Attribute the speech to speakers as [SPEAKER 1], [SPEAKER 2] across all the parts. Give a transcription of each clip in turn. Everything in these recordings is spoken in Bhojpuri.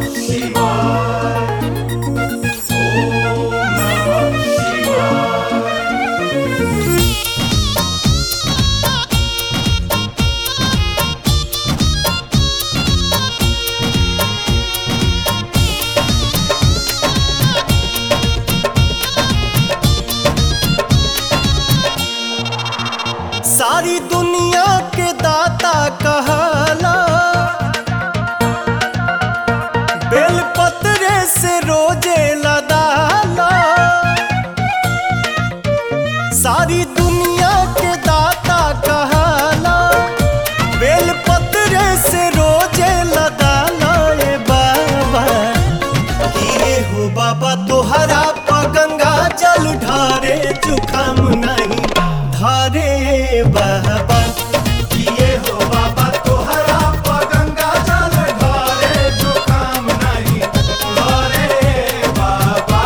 [SPEAKER 1] सारी दुनिया के दाता कहला, बेलपत्रे से रोजे लदाला। सारी दुनिया के दाता कहला, बेलपत्रे से रोजे लदाला। ए बाबा किए हो बाबा तोहरा पर गंगा जल ढारे, जुखाम नहीं धारे बाबा।
[SPEAKER 2] किए हो बाबा तोहरा पर गंगा जल ढारे, जुखाम नहीं धारे बाबा।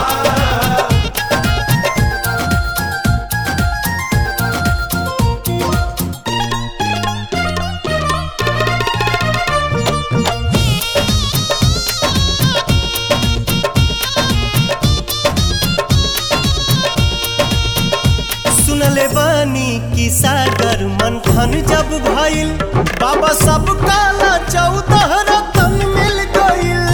[SPEAKER 1] सुनले बानी की सागर मंथन जब भइल, बाबा सब काला 14 रतन मिल गइल।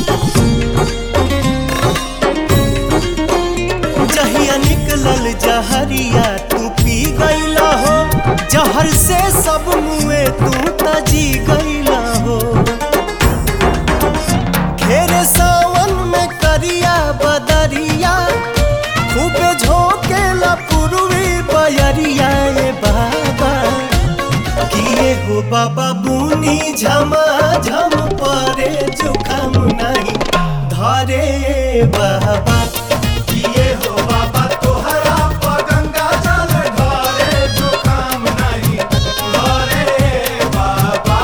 [SPEAKER 1] जहिया निकलल जहरिया तू पी गइला हो, जहर से सब मुए तू तजी गइला हो। घेरे सावन में करिया बदरिया, खूबे झोंकेला पूर्वी बयरिया। ए बाबा किए हो बाबा बुनी झमा झम परे, जुखाम नहीं धारे बाबा।
[SPEAKER 2] किए हो बाबा तोहरा पर गंगा जल ढारे, जुखाम नहीं धारे बाबा।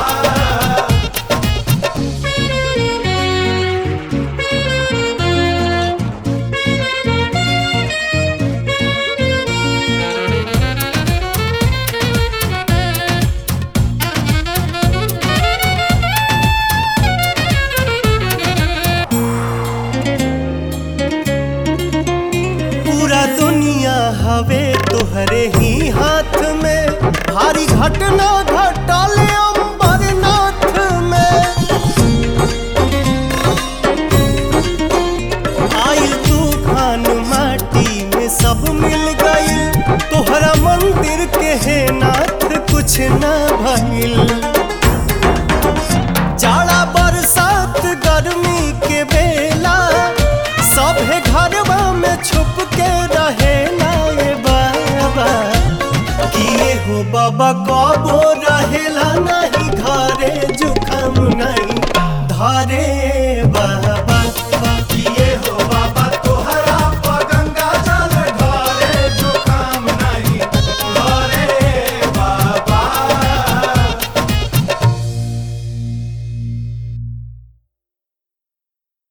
[SPEAKER 1] पूरा दुनिया हवे तोहरे ही हाथ में, भारी घटना घटले अम्बरनाथ में। आइल तूफान माटी में सब मिल गइल, तोहरा मंदिर के है नाथ कुछ ना भइल। जाड़ा बरसात गर्मी के बेला, सभे घरवा में छुप के रहेला। ए बाबा किए हो बाबा कबो रहेला नहीं घरे, जुखाम नहीं धारे